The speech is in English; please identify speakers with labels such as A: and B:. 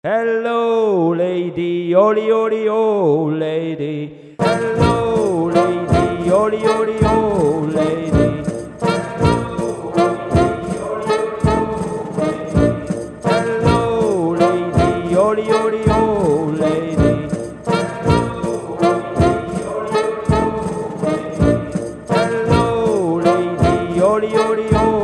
A: Hello, lady, oli, oli, oh, lady. Hello, lady, oli, oli, oh, lady. Hello, lady, oli, oli, oh, lady. Hello, lady, oli, oli, oh.